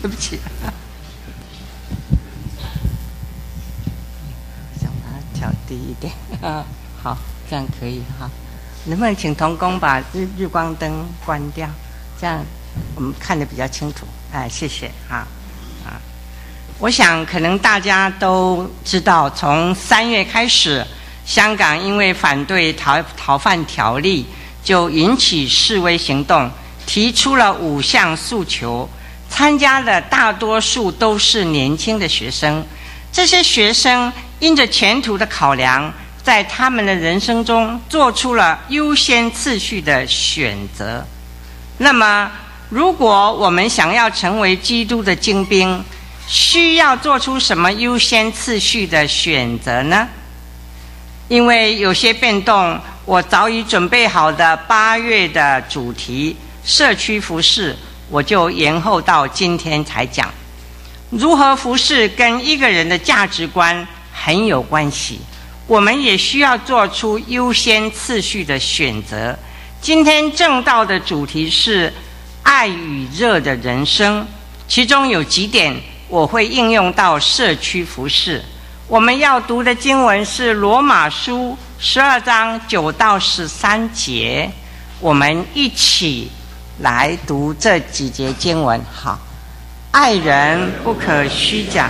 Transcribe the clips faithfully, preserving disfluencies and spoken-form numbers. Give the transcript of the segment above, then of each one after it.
对不起。想把它调低一点啊，好，这样可以哈。能不能请同工把日日光灯关掉？这样我们看得比较清楚。哎，谢谢啊啊！我想可能大家都知道，从三月开始，香港因为反对逃逃犯条例，就引起示威行动，提出了五项诉求。参加的大多数都是年轻的学生，这些学生因着前途的考量，在他们的人生中做出了优先次序的选择。那么如果我们想要成为基督的精兵，需要做出什么优先次序的选择呢？因为有些变动，我早已准备好的八月的主题社区服事，我就延后到今天才讲。如何服事跟一个人的价值观很有关系，我们也需要做出优先次序的选择。今天正道的主题是爱与热的人生，其中有几点我会应用到社区服事。我们要读的经文是罗马书十二章九到十三节，我们一起来读这几节经文。好，爱人不可虚假，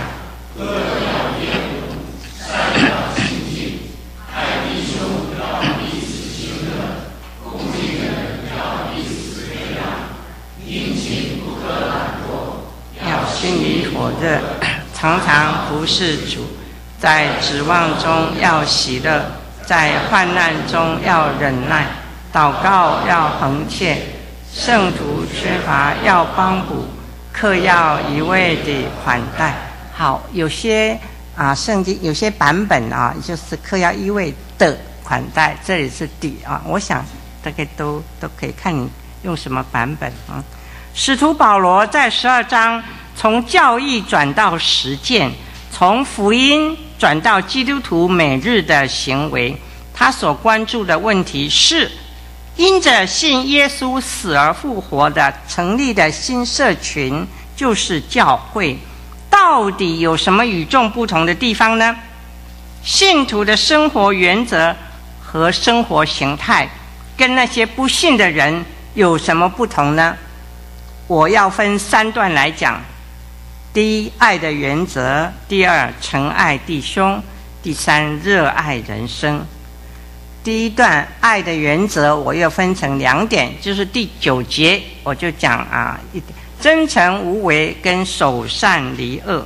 心里火热，常常服事主，在指望中要喜乐，在患难中要忍耐，祷告要恒切，圣徒缺乏要帮补，客要一味地款待。好，有些啊圣经有些版本啊，就是客要一味的款待，这里是底啊，我想大概都都可以看你用什么版本啊。使徒保罗在十二章从教义转到实践，从福音转到基督徒每日的行为。他所关注的问题是，因着信耶稣死而复活的成立的新社群，就是教会，到底有什么与众不同的地方呢？信徒的生活原则和生活形态跟那些不信的人有什么不同呢？我要分三段来讲。第一，爱的原则；第二，诚爱弟兄；第三，热爱人生。第一段爱的原则，我又分成两点，就是第九节我就讲啊，真诚无为跟守善离恶。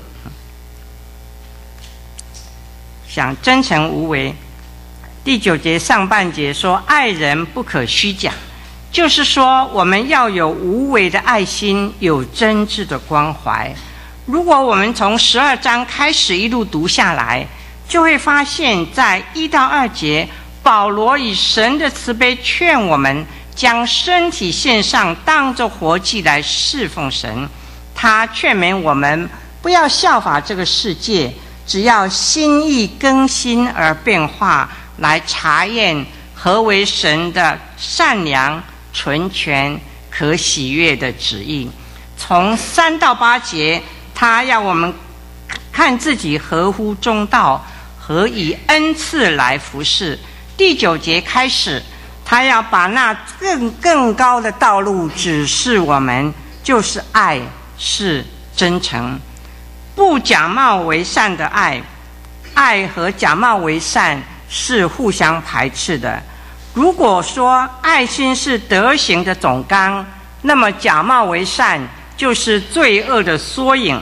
想真诚无为，第九节上半节说爱人不可虚假，就是说我们要有无为的爱心，有真挚的关怀。如果我们从十二章开始一路读下来，就会发现在一到二节，保罗以神的慈悲劝我们将身体献上，当作活祭来侍奉神。他劝勉我们不要效法这个世界，只要心意更新而变化，来查验何为神的善良、纯全、可喜悦的旨意。从三到八节，他要我们看自己合乎中道，何以恩赐来服事。第九节开始，他要把那更更高的道路指示我们，就是爱，是真诚，不假冒为善的爱。爱和假冒为善是互相排斥的。如果说爱心是德行的总纲，那么假冒为善就是罪恶的缩影。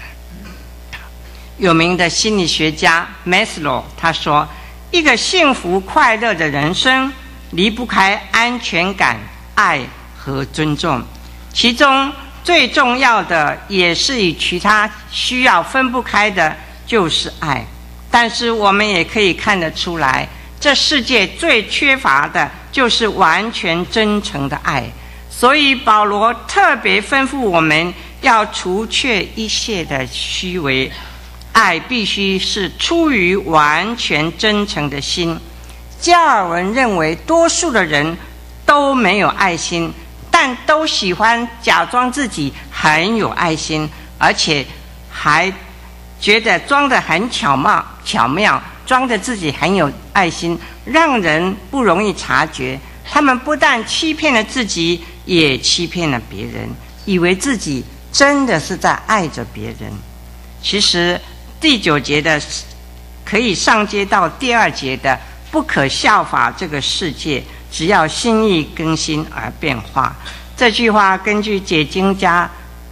有名的心理学家 Maslow 他说，一个幸福快乐的人生离不开安全感、爱和尊重，其中最重要的也是与其他需要分不开的就是爱。但是我们也可以看得出来，这世界最缺乏的就是完全真诚的爱。所以保罗特别吩咐我们要除却一切的虚伪，爱必须是出于完全真诚的心。加尔文认为多数的人都没有爱心，但都喜欢假装自己很有爱心， 而且还觉得装得很巧妙，巧妙，装得自己很有爱心，让人不容易察觉。他们不但欺骗了自己，也欺骗了别人，以为自己真的是在爱着别人。其实第九节的可以上接到第二节的，不可效法这个世界，只要心意更新而变化。这句话根据解经家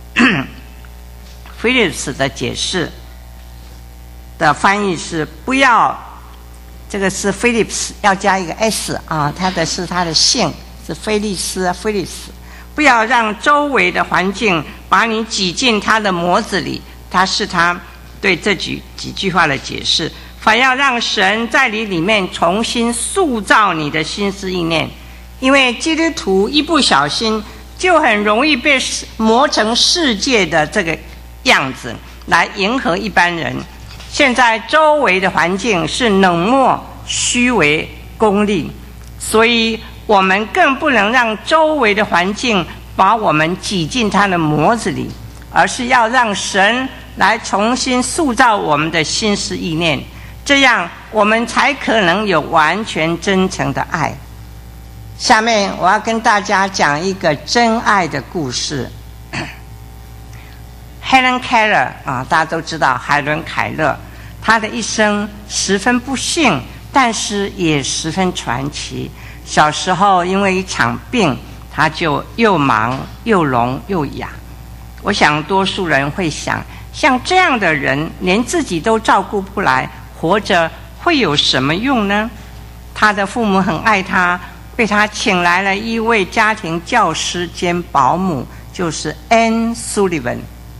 菲利普斯的解释的翻译是：不要，这个是菲利普斯要加一个 s 啊，他的是他的姓是菲利斯啊，菲利斯。不要让周围的环境把你挤进他的模子里，他是他对这几几句话的解释。反要让神在你里面重新塑造你的心思意念，因为基督徒一不小心就很容易被磨成世界的这个样子来迎合一般人。现在周围的环境是冷漠、虚伪、功利，所以我们更不能让周围的环境把我们挤进他的模子里，而是要让神来重新塑造我们的心思意念，这样我们才可能有完全真诚的爱。下面我要跟大家讲一个真爱的故事。Helen Keller 啊，大家都知道海伦凯勒，她的一生十分不幸，但是也十分传奇。小时候因为一场病，她就又盲又聋又哑。我想多数人会想，像这样的人连自己都照顾不来，活着会有什么用呢？她的父母很爱她，为她请来了一位家庭教师兼保姆，就是 Anne Sullivan。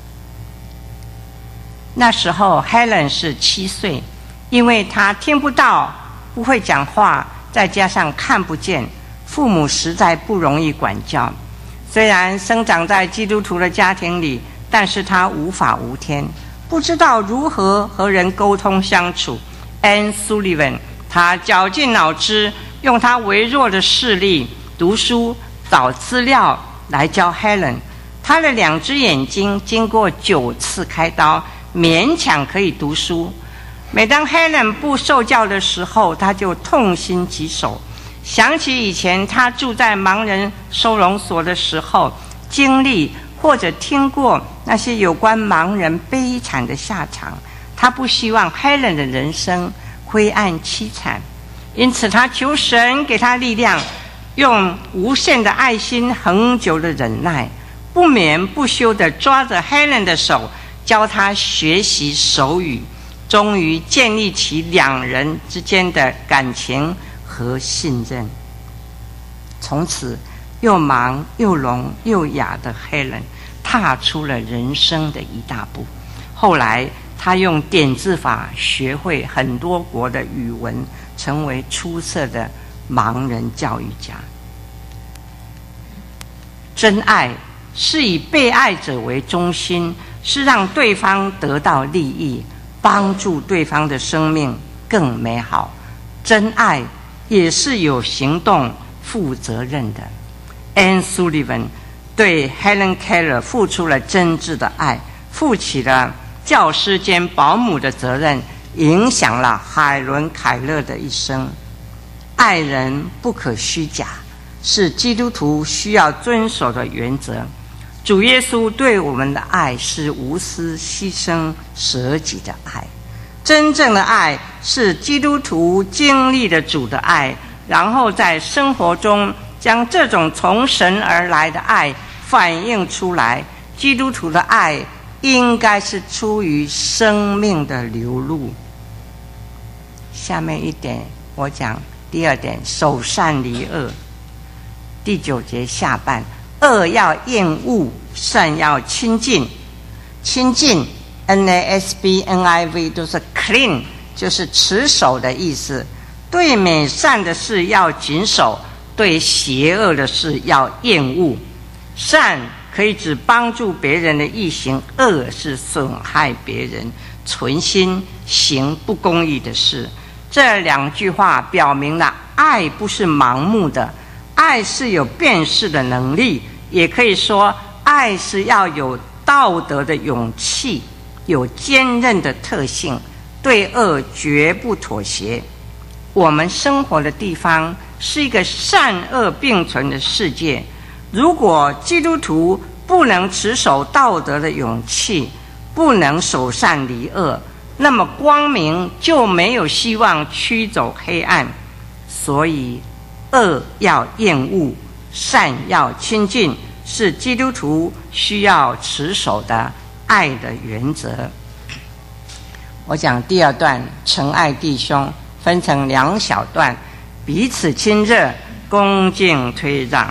那时候 Helen 是七岁，因为她听不到，不会讲话，再加上看不见，父母实在不容易管教。虽然生长在基督徒的家庭里，但是她无法无天，不知道如何和人沟通相处。Anne Sullivan 她绞尽脑汁，用她微弱的视力读书找资料来教 Helen。 她的两只眼睛经过九次开刀，勉强可以读书。每当 Helen 不受教的时候，她就痛心疾首，想起以前她住在盲人收容所的时候，经历或者听过那些有关盲人悲惨的下场。她不希望 Helen 的人生灰暗凄惨，因此她求神给她力量，用无限的爱心恒久的忍耐，不眠不休地抓着 Helen 的手，教她学习手语，终于建立起两人之间的感情和信任。从此又盲又聋又哑的 Helen 踏出了人生的一大步。后来她用点字法学会很多国的语文，成为出色的盲人教育家。真爱是以被爱者为中心，是让对方得到利益，帮助对方的生命更美好。真爱也是有行动、负责任的。 Anne Sullivan 对 Helen Keller 付出了真挚的爱，负起了教师兼保姆的责任，影响了海伦凯勒的一生。爱人不可虚假，是基督徒需要遵守的原则。主耶稣对我们的爱是无私牺牲舍己的爱。真正的爱是基督徒经历了主的爱，然后在生活中将这种从神而来的爱反映出来。基督徒的爱应该是出于生命的流露。下面一点我讲第二点，守善离恶。第九节下半，恶要厌恶，善要亲近。亲近 N A S B N I V 都是 clean， 就是持守的意思。对美善的事要谨守，对邪恶的事要厌恶。善可以指帮助别人的义行，恶是损害别人，存心行不公义的事。这两句话表明了爱不是盲目的，爱是有辨识的能力，也可以说爱是要有道德的勇气，有坚韧的特性，对恶绝不妥协。我们生活的地方是一个善恶并存的世界，如果基督徒不能持守道德的勇气，不能守善离恶，那么光明就没有希望驱走黑暗。所以恶要厌恶，善要亲近，是基督徒需要持守的爱的原则。我讲第二段诚爱弟兄，分成两小段，彼此亲热，恭敬推让。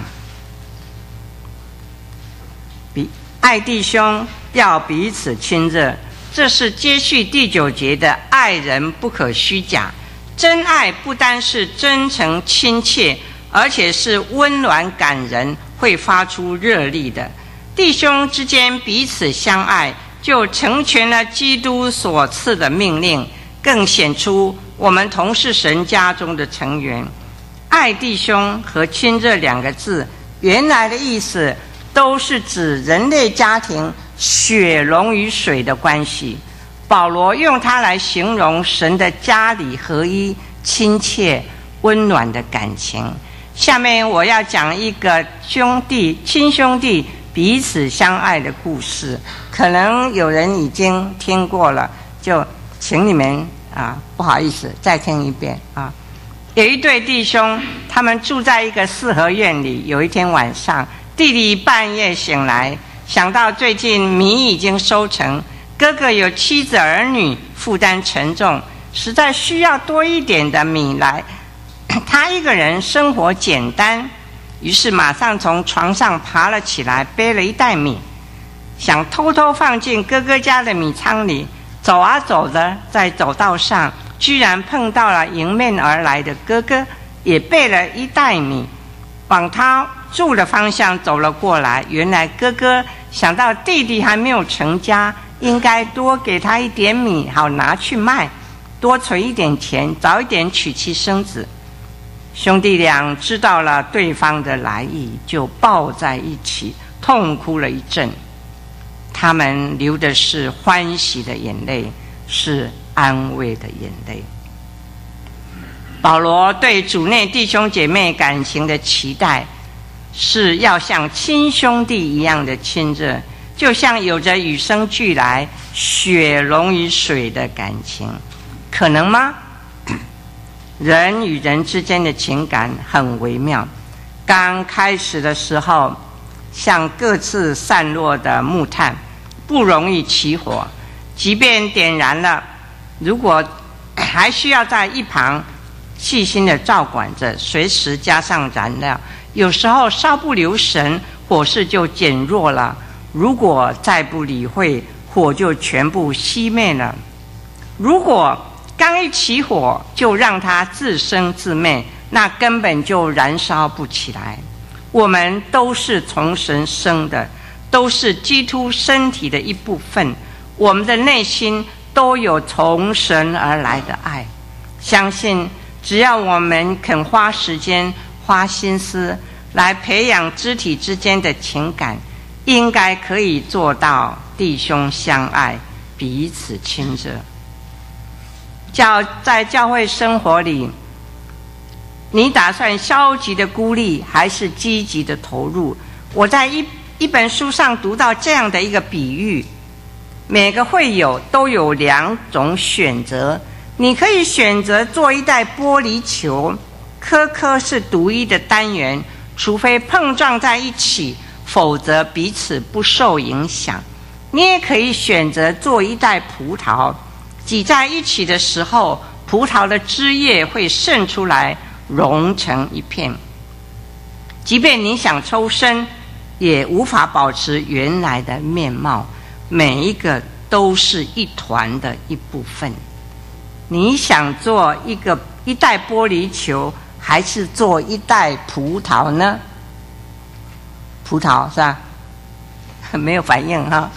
比爱弟兄要彼此亲热，这是接续第九节的爱人不可虚假。真爱不单是真诚亲切，而且是温暖感人，会发出热力的。弟兄之间彼此相爱，就成全了基督所赐的命令，更显出我们同是神家中的成员。爱弟兄和亲热两个字，原来的意思都是指人类家庭血溶于水的关系。保罗用它来形容神的家里合一、亲切、温暖的感情。下面我要讲一个兄弟、亲兄弟彼此相爱的故事，可能有人已经听过了，就请你们啊，不好意思，再听一遍啊。有一对弟兄，他们住在一个四合院里。有一天晚上，弟弟半夜醒来，想到最近米已经收成，哥哥有妻子儿女，负担沉重，实在需要多一点的米来。他一个人生活简单，于是马上从床上爬了起来，背了一袋米，想偷偷放进哥哥家的米仓里。走啊走着，在走道上居然碰到了迎面而来的哥哥，也背了一袋米，往他住的方向走了过来。原来哥哥想到弟弟还没有成家，应该多给他一点米，好拿去卖，多存一点钱，早一点娶妻生子。兄弟俩知道了对方的来意，就抱在一起痛哭了一阵。他们流的是欢喜的眼泪，是安慰的眼泪。保罗对主内弟兄姐妹感情的期待，是要像亲兄弟一样的亲热，就像有着与生俱来血溶于水的感情。可能吗？人与人之间的情感很微妙，刚开始的时候像各自散落的木炭，不容易起火，即便点燃了，如果还需要在一旁细心的照管着，随时加上燃料，有时候稍不留神，火势就减弱了，如果再不理会，火就全部熄灭了。如果刚一起火就让它自生自灭，那根本就燃烧不起来。我们都是从神生的，都是基督身体的一部分，我们的内心都有从神而来的爱。相信只要我们肯花时间、花心思来培养肢体之间的情感，应该可以做到弟兄相爱，彼此亲热。教在教会生活里，你打算消极的孤立还是积极的投入？我在一一本书上读到这样的一个比喻，每个会友都有两种选择，你可以选择做一袋玻璃球，颗颗是独一的单元，除非碰撞在一起，否则彼此不受影响。你也可以选择做一袋葡萄，挤在一起的时候，葡萄的汁液会渗出来，融成一片。即便你想抽身，也无法保持原来的面貌，每一个都是一团的一部分。你想做一个一袋玻璃球，还是做一袋葡萄呢？葡萄是吧？没有反应哈。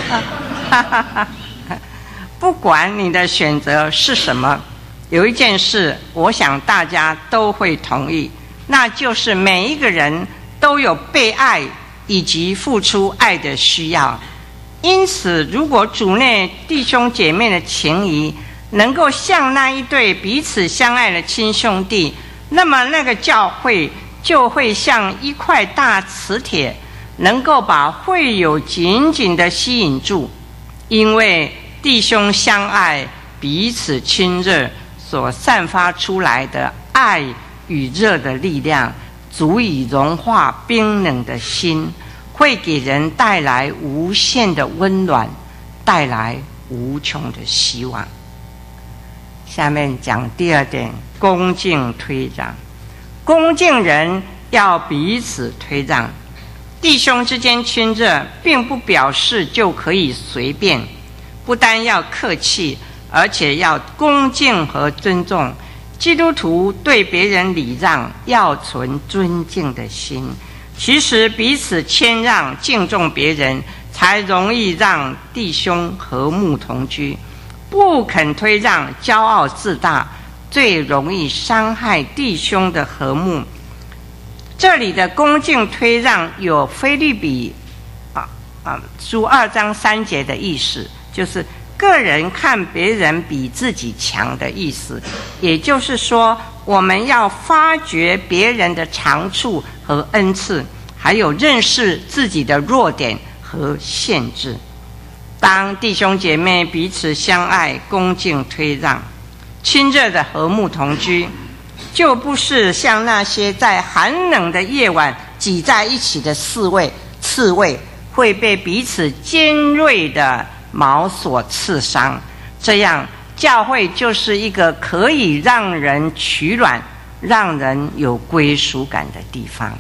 不管你的选择是什么，有一件事我想大家都会同意，那就是每一个人都有被爱以及付出爱的需要。 因此，如果主内弟兄姐妹的情谊能够像那一对彼此相爱的亲兄弟，那么那个教会就会像一块大磁铁，能够把会友紧紧地吸引住。因为弟兄相爱，彼此亲热所散发出来的爱与热的力量，足以融化冰冷的心，会给人带来无限的温暖，带来无穷的希望。下面讲第二点，恭敬推让。恭敬人要彼此推让，弟兄之间亲热，并不表示就可以随便，不但要客气，而且要恭敬和尊重。基督徒对别人礼让，要存尊敬的心。其实彼此谦让、敬重别人，才容易让弟兄和睦同居。不肯推让、骄傲自大，最容易伤害弟兄的和睦。这里的恭敬推让有腓立比啊啊书二章三节的意思，就是个人看别人比自己强的意思。也就是说，我们要发掘别人的长处和恩赐，还有认识自己的弱点和限制。当弟兄姐妹彼此相爱、恭敬推让、亲热的和睦同居，就不是像那些在寒冷的夜晚挤在一起的刺猬刺猬会被彼此尖锐的矛所刺伤。这样教会就是一个可以让人取暖、让人有归属感的地方。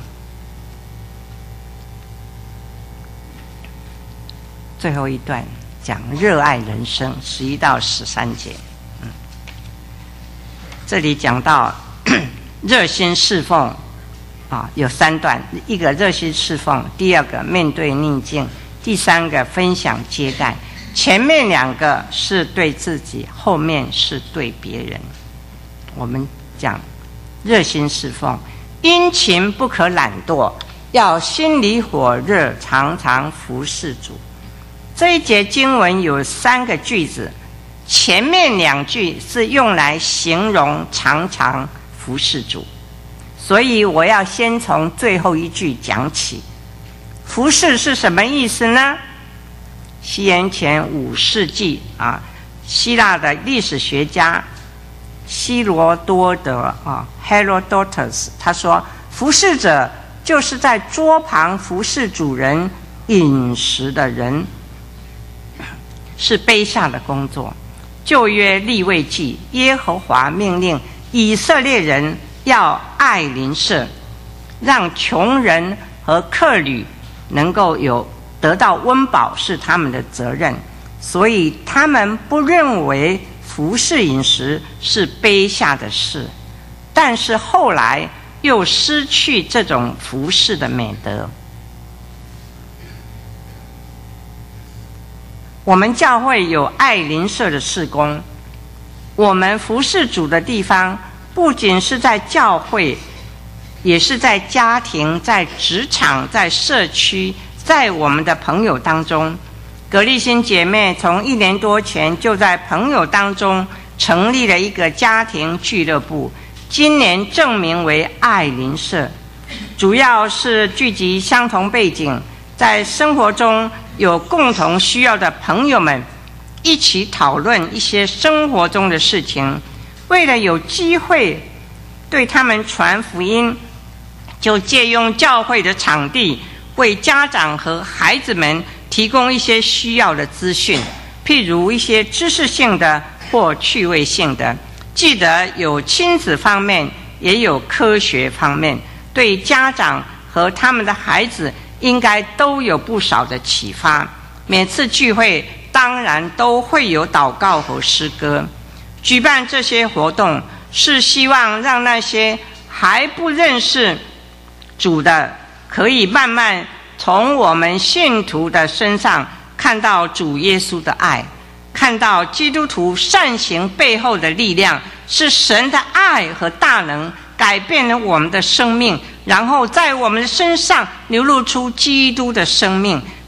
最后一段讲热爱人生，十一到十三节。嗯，这里讲到热心侍奉啊，有三段：一个热心侍奉，第二个面对逆境，第三个分享接待。前面两个是对自己，后面是对别人。我们讲热心侍奉，殷勤不可懒惰，要心里火热，常常服侍主。这一节经文有三个句子，前面两句是用来形容常常服侍主，所以我要先从最后一句讲起。服侍是什么意思呢？西元前五世纪啊，希腊的历史学家希罗多德啊 Herodotus 他说，服侍者就是在桌旁服侍主人饮食的人，是卑下的工作。旧约利未记，耶和华命令以色列人要爱邻舍，让穷人和客旅能够有得到温饱，是他们的责任。所以他们不认为服侍饮食是卑下的事，但是后来又失去这种服侍的美德。我们教会有爱邻舍的事工，我们服侍主的地方不仅是在教会，也是在家庭、在职场、在社区，在我们的朋友当中。葛丽欣姐妹从一年多前就在朋友当中成立了一个家庭俱乐部，今年正名为爱邻舍，主要是聚集相同背景，在生活中有共同需要的朋友们一起讨论一些生活中的事情。为了有机会对他们传福音，就借用教会的场地，为家长和孩子们提供一些需要的资讯，譬如一些知识性的或趣味性的。记得有亲子方面，也有科学方面，对家长和他们的孩子应该都有不少的启发。每次聚会当然都会有祷告和诗歌。举办这些活动是希望让那些还不认识主的，可以慢慢从我们信徒的身上看到主耶稣的爱，看到基督徒善行背后的力量，是神的爱和大能改变了我们的生命，然后在我们身上流露出基督的生命，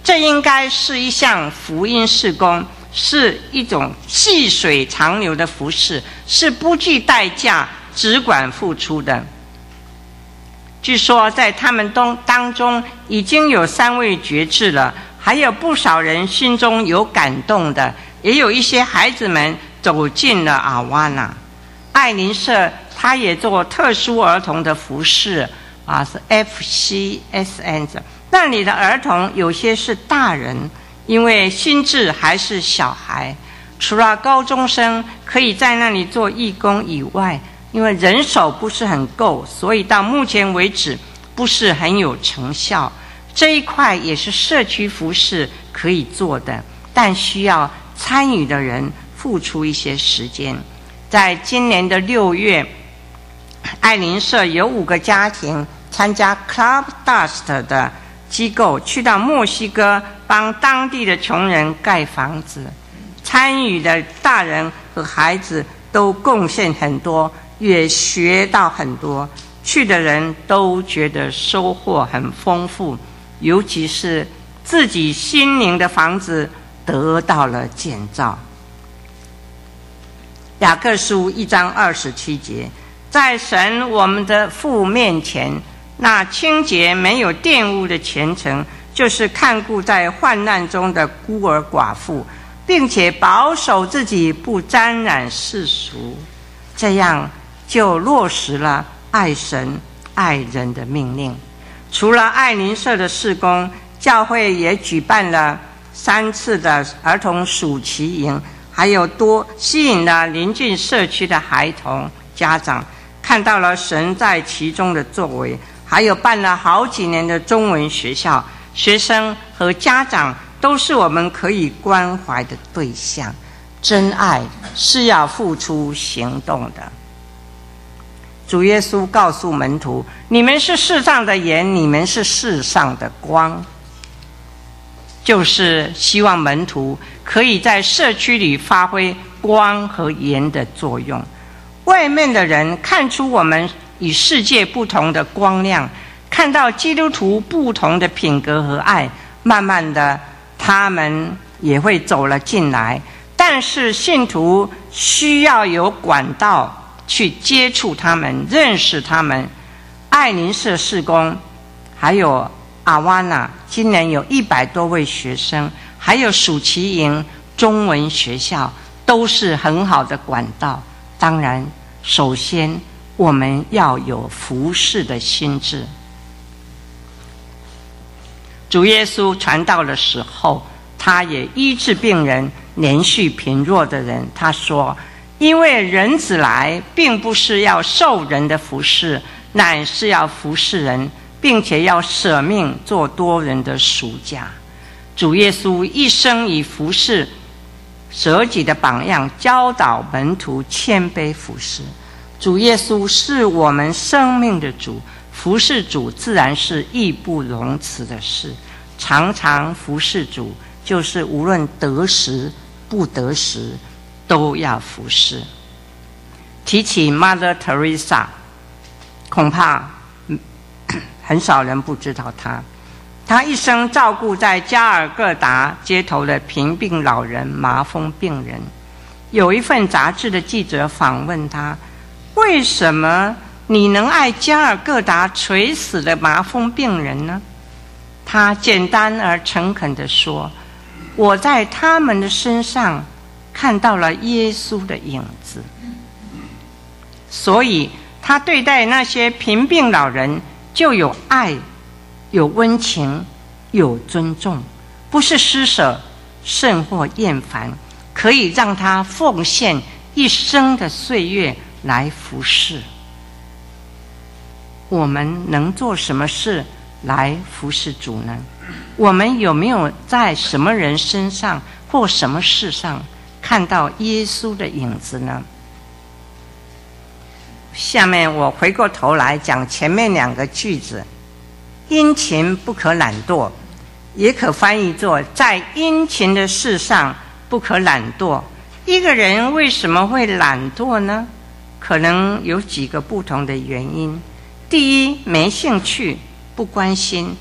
这应该是一项福音事工，是一种细水长流的服事，是不计代价只管付出的。据说在他们当中已经有三位决志了，还有不少人心中有感动的，也有一些孩子们走进了阿瓦那。爱邻社他也做特殊儿童的服事啊，是 F C S N 的。那里的儿童有些是大人，因为心智还是小孩。除了高中生可以在那里做义工以外，因为人手不是很够，所以到目前为止不是很有成效。这一块也是社区服事可以做的，但需要参与的人付出一些时间。在今年的六月，爱邻社有五个家庭参加 Club Dust 的机构去到墨西哥帮当地的穷人盖房子，参与的大人和孩子都贡献很多，也学到很多，去的人都觉得收获很丰富，尤其是自己心灵的房子得到了建造。雅各书一章二十七节，在神我们的父面前，那清洁没有玷污的虔诚，就是看顾在患难中的孤儿寡妇，并且保守自己不沾染世俗，这样就落实了爱神爱人的命令。除了爱邻社的事工，教会也举办了三次的儿童暑期营，还有多吸引了邻近社区的孩童家长看到了神在其中的作为，还有办了好几年的中文学校，学生和家长都是我们可以关怀的对象。真爱是要付出行动的。主耶稣告诉门徒，你们是世上的盐，你们是世上的光，就是希望门徒可以在社区里发挥光和盐的作用。外面的人看出我们与世界不同的光亮，看到基督徒不同的品格和爱，慢慢的他们也会走了进来。但是信徒需要有管道去接触他们，认识他们。爱邻社事工还有阿瓦那今年有一百多位学生，还有暑期营中文学校，都是很好的管道。当然首先我们要有服事的心志。主耶稣传道的时候，他也医治病人，连续贫弱的人。他说，因为人子来并不是要受人的服事，乃是要服事人，并且要舍命做多人的赎价。主耶稣一生以服事舍己的榜样教导门徒谦卑服事。主耶稣是我们生命的主，服事主自然是义不容辞的事。常常服事主，就是无论得时不得时都要服事。提起 Mother Teresa， 恐怕很少人不知道她。她一生照顾在加尔各答街头的贫病老人、麻风病人。有一份杂志的记者访问她，为什么你能爱加尔各答垂死的麻风病人呢？她简单而诚恳地说，我在他们的身上看到了耶稣的影子。所以他对待那些贫病老人就有爱，有温情，有尊重，不是施舍甚或厌烦，可以让他奉献一生的岁月来服侍。我们能做什么事来服侍主呢？我们有没有在什么人身上或什么事上看到耶稣的影子呢？下面我回过头来讲前面两个句子，殷勤不可懒惰，也可翻译作在殷勤的事上不可懒惰。一个人为什么会懒惰呢？可能有几个不同的原因。第一，没兴趣，不关心。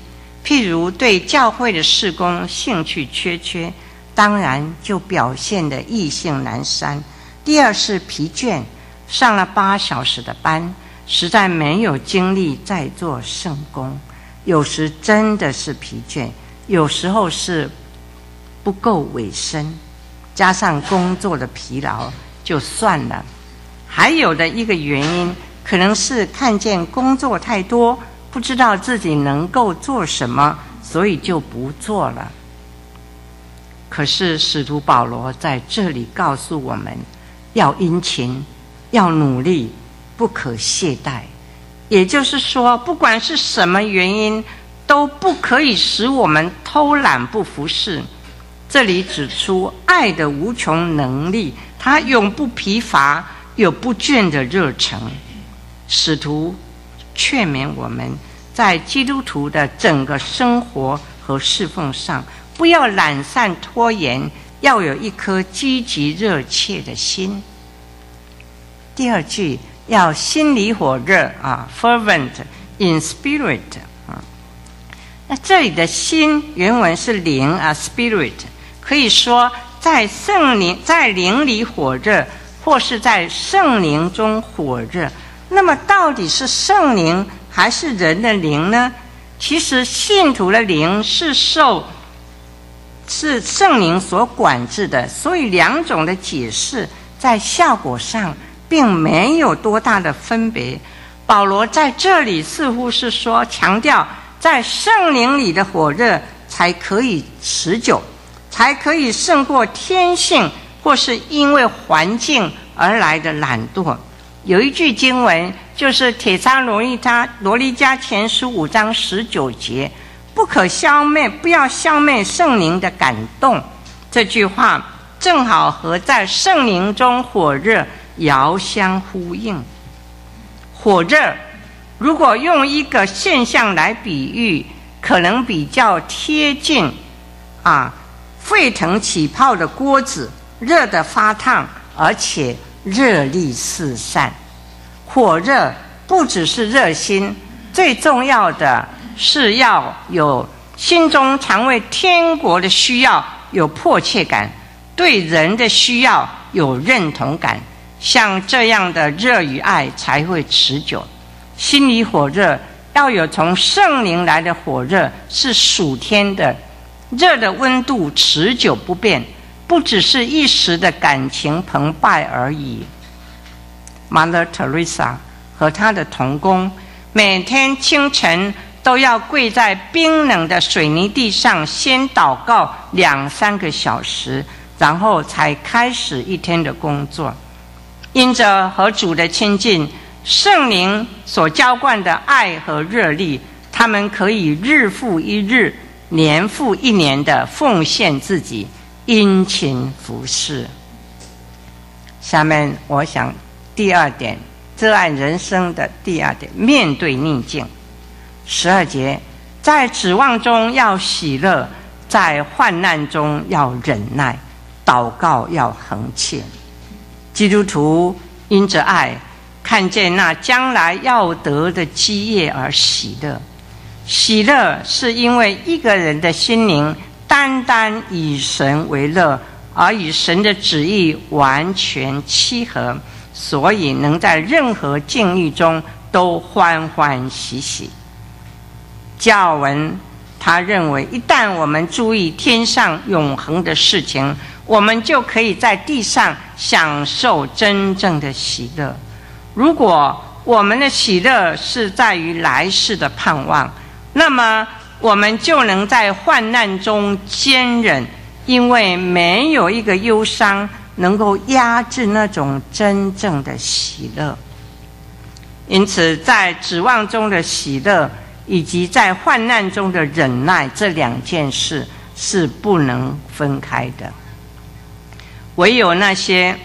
譬如对教会的事工兴趣缺缺，当然就表现得意兴阑珊。第二是疲倦，上了八小时的班，实在没有精力再做圣工，有时真的是疲倦，有时候是不够委身，加上工作的疲劳就算了。还有的一个原因，可能是看见工作太多，不知道自己能够做什么，所以就不做了。可是使徒保罗在这里告诉我们，要殷勤，要努力，不可懈怠。也就是说，不管是什么原因，都不可以使我们偷懒不服事。这里指出爱的无穷能力，它永不疲乏，有不倦的热忱。使徒劝勉我们，在基督徒的整个生活和侍奉上，不要懒散拖延，要有一颗积极热切的心。第二句，要心里火热啊 ，fervent in spirit 啊。那这里的心原文是灵啊 ，spirit， 可以说在圣灵在灵里火热，或是在圣灵中火热。那么到底是圣灵还是人的灵呢？其实信徒的灵是受是圣灵所管制的，所以两种的解释在效果上并没有多大的分别。保罗在这里似乎是说，强调在圣灵里的火热才可以持久，才可以胜过天性或是因为环境而来的懒惰。有一句经文就是帖撒罗尼迦罗尼迦前书五章十九节，不可消灭，不要消灭圣灵的感动。这句话正好和在圣灵中火热遥相呼应。火热如果用一个现象来比喻，可能比较贴近啊，沸腾起泡的锅子，热得发烫，而且热力四散。火热不只是热心，最重要的是要有心中常为天国的需要有迫切感，对人的需要有认同感。像这样的热与爱才会持久。心里火热要有从圣灵来的火热，是属天的，热的温度持久不变，不只是一时的感情澎湃而已。Mother Teresa 和她的同工每天清晨都要跪在冰冷的水泥地上，先祷告两三个小时，然后才开始一天的工作。因着和主的亲近，圣灵所浇灌的爱和热力，他们可以日复一日，年复一年的奉献自己，殷勤服侍。下面我想第二点，热爱人生的第二点，面对逆境。十二节，在指望中要喜乐，在患难中要忍耐，祷告要恒切。基督徒因着爱，看见那将来要得的基业而喜乐。喜乐是因为一个人的心灵单单以神为乐，而与神的旨意完全契合，所以能在任何境遇中都欢欢喜喜。加尔文他认为，一旦我们注意天上永恒的事情，我们就可以在地上享受真正的喜乐。如果我们的喜乐是在于来世的盼望，那么我们就能在患难中坚忍，因为没有一个忧伤能够压制那种真正的喜乐。因此在指望中的喜乐以及在患难中的忍耐，这两件事是不能分开的。唯有那些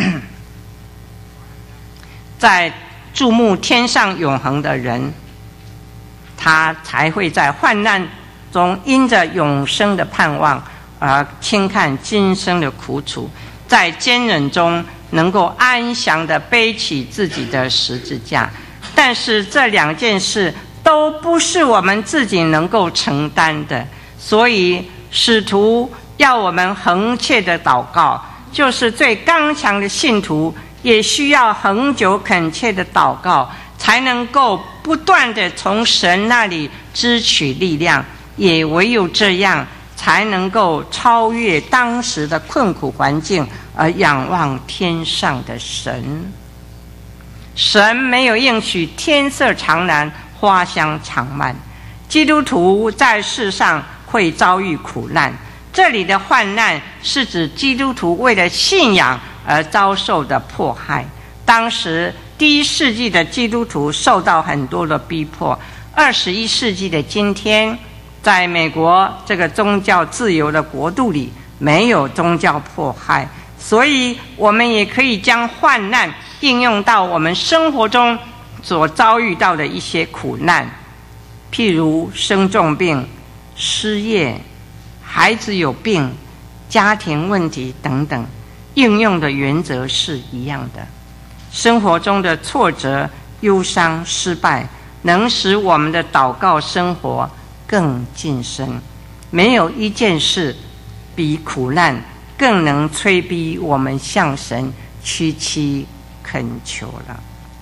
在注目天上永恒的人，他才会在患难中因着永生的盼望而轻看今生的苦楚，在坚忍中能够安详地背起自己的十字架。但是这两件事都不是我们自己能够承担的。所以使徒要我们恒切的祷告，就是最刚强的信徒也需要恒久恳切的祷告，才能够不断的从神那里支取力量，也唯有这样才能够超越当时的困苦环境，而仰望天上的神。神没有应许天色常蓝，花香常漫。基督徒在世上会遭遇苦难，这里的患难是指基督徒为了信仰而遭受的迫害。当时第一世纪的基督徒受到很多的逼迫，二十一世纪的今天，在美国这个宗教自由的国度里，没有宗教迫害，所以我们也可以将患难应用到我们生活中所遭遇到的一些苦难，譬如生重病、失业、孩子有病、家庭问题等等，应用的原则是一样的。生活中的挫折、忧伤、失败，能使我们的祷告生活更晋升。没有一件事比苦难更能催逼我们向神屈膝恳求了。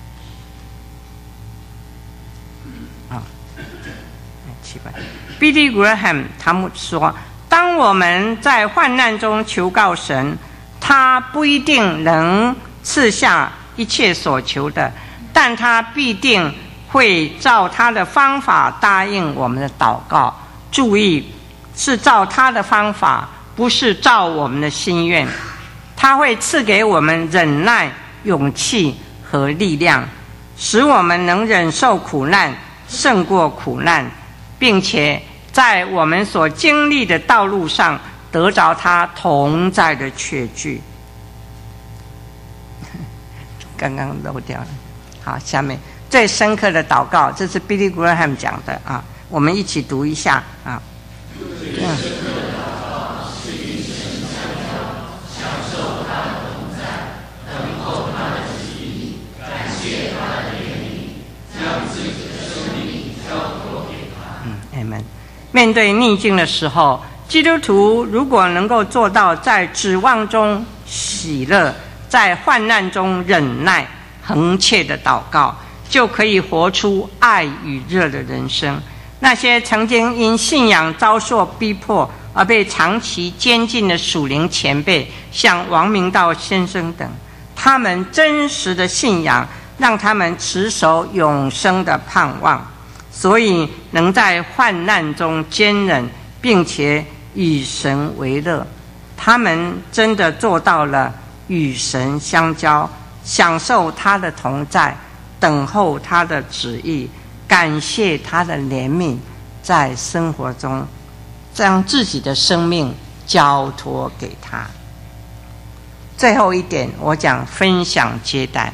啊，奇怪。Billy Graham 他们说，当我们在患难中求告神，他不一定能赐下一切所求的，但他必定会照他的方法答应我们的祷告。注意，是照他的方法，不是照我们的心愿。他会赐给我们忍耐、勇气和力量，使我们能忍受苦难，胜过苦难，并且在我们所经历的道路上得着他同在的确据。刚刚漏掉了。好，下面最深刻的祷告，这是 Billy Graham 讲的啊，我们一起读一下啊。嗯面对逆境的时候，基督徒如果能够做到在指望中喜乐，在患难中忍耐，恒切的祷告，就可以活出爱与热的人生。那些曾经因信仰遭受逼迫而被长期监禁的属灵前辈，像王明道先生等，他们真实的信仰让他们持守永生的盼望，所以能在患难中坚忍，并且与神为乐。他们真的做到了与神相交，享受他的同在，等候他的旨意，感谢他的怜悯，在生活中将自己的生命交托给他。最后一点，我讲分享接待。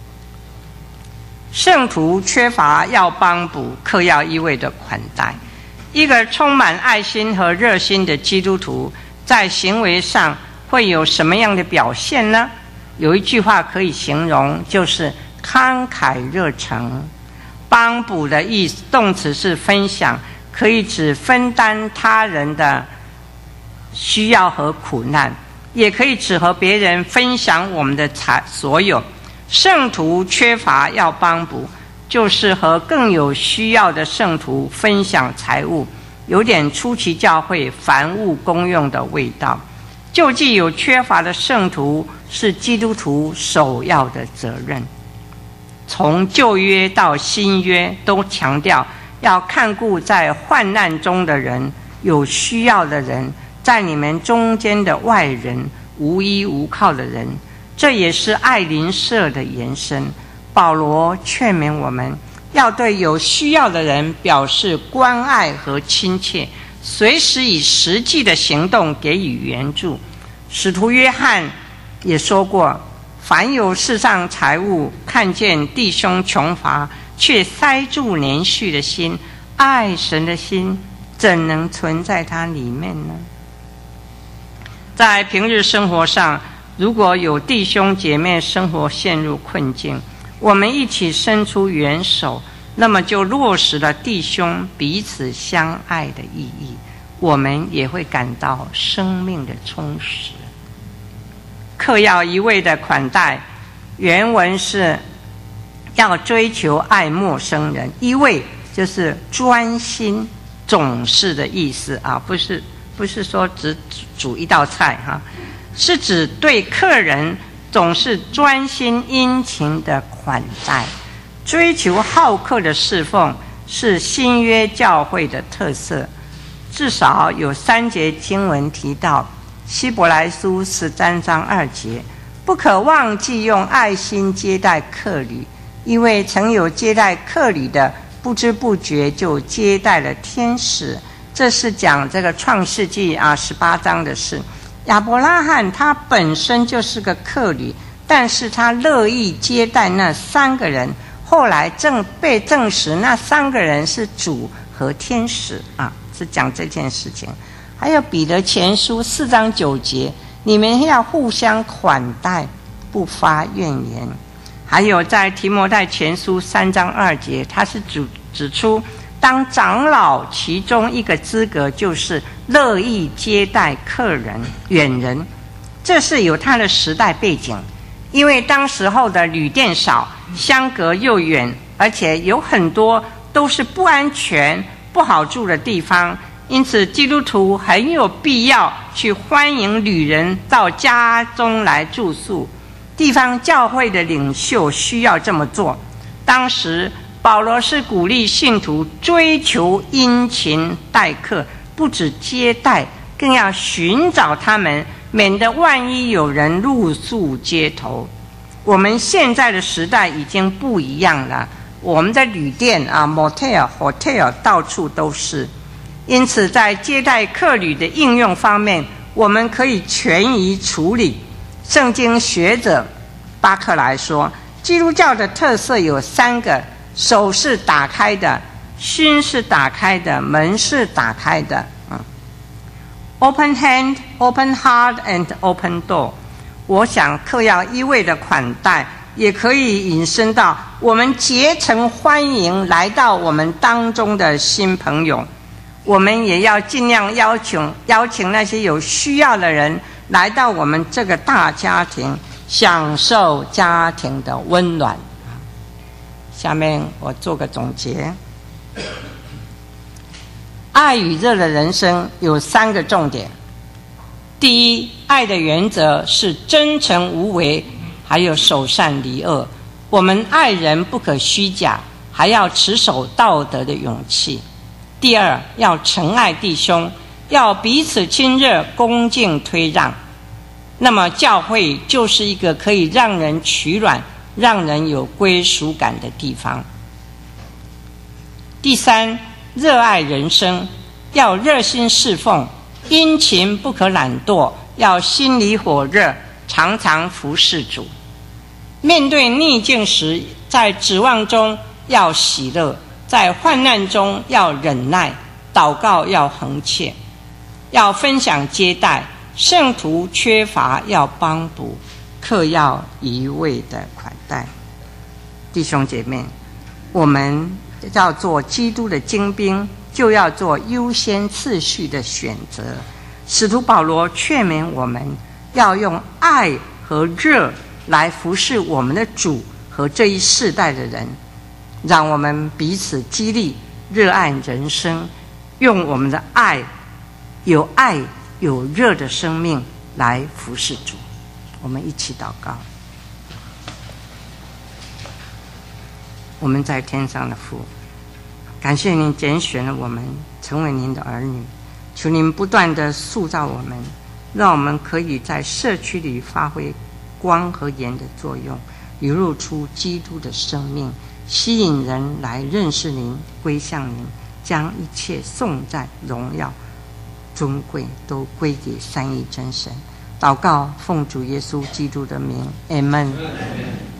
圣徒缺乏要帮补、客要一味的款待。一个充满爱心和热心的基督徒，在行为上会有什么样的表现呢？有一句话可以形容，就是慷慨热诚。帮补的意思，动词是分享，可以指分担他人的需要和苦难，也可以指和别人分享我们的财所有。圣徒缺乏要帮补，就是和更有需要的圣徒分享财物，有点初期教会凡物公用的味道。救济有缺乏的圣徒是基督徒首要的责任。从旧约到新约都强调要看顾在患难中的人，有需要的人，在你们中间的外人，无依无靠的人。这也是爱邻舍的延伸。保罗劝勉我们要对有需要的人表示关爱和亲切，随时以实际的行动给予援助。使徒约翰也说过，凡有世上财物，看见弟兄穷乏，却塞住连续的心，爱神的心怎能存在他里面呢？在平日生活上，如果有弟兄姐妹生活陷入困境，我们一起伸出援手， 那么就落实了弟兄彼此相爱的意义，我们也会感到生命的充实。客要一味的款待，原文是要追求爱陌生人，一味就是专心总是的意思啊，不是不是说只煮一道菜哈，是指对客人总是专心殷勤的款待。追求好客的侍奉是新约教会的特色，至少有三节经文提到，希伯来书十三章二节，不可忘记用爱心接待客旅，因为曾有接待客旅的，不知不觉就接待了天使。这是讲这个创世纪啊十八章的事。亚伯拉罕他本身就是个客旅，但是他乐意接待那三个人，后来正被证实那三个人是主和天使啊，是讲这件事情。还有彼得前书四章九节，你们要互相款待，不发怨言。还有在提摩太前书三章二节，他是指指出当长老其中一个资格就是乐意接待客人远人，这是有他的时代背景，因为当时候的旅店少，相隔又远，而且有很多都是不安全不好住的地方，因此基督徒很有必要去欢迎旅人到家中来住宿。地方教会的领袖需要这么做。当时保罗是鼓励信徒追求殷勤待客，不只接待，更要寻找他们，免得万一有人露宿街头。我们现在的时代已经不一样了，我们的旅店啊 motel hotel 到处都是，因此在接待客旅的应用方面，我们可以权宜处理。圣经学者巴克来说，基督教的特色有三个：手是打开的，心是打开的，门是打开的。嗯 ，open hand, open heart, and open door。我想客要一味的款待，也可以引申到我们竭诚欢迎来到我们当中的新朋友。我们也要尽量邀请邀请那些有需要的人来到我们这个大家庭，享受家庭的温暖。下面我做个总结。爱与热的人生有三个重点。第一，爱的原则是真诚无为，还有守善离恶。我们爱人不可虚假，还要持守道德的勇气。第二，要诚爱弟兄，要彼此亲热，恭敬推让。那么教会就是一个可以让人取暖，让人有归属感的地方。第三，热爱人生，要热心侍奉，殷勤不可懒惰，要心里火热，常常服侍主。面对逆境时，在指望中要喜乐，在患难中要忍耐，祷告要恒切，要分享接待，圣徒缺乏要帮补，客要一味的款待。弟兄姐妹，我们要做基督的精兵，就要做优先次序的选择。使徒保罗劝勉我们要用爱和热来服侍我们的主和这一世代的人，让我们彼此激励，热爱人生，用我们的爱，有爱有热的生命来服侍主。我们一起祷告。我们在天上的父，感谢您拣选了我们成为您的儿女，求您不断地塑造我们，让我们可以在社区里发挥光和盐的作用，流露出基督的生命，吸引人来认识您，归向您，将一切颂赞荣耀尊贵都归给三一真神。祷告奉主耶稣基督的名，阿们。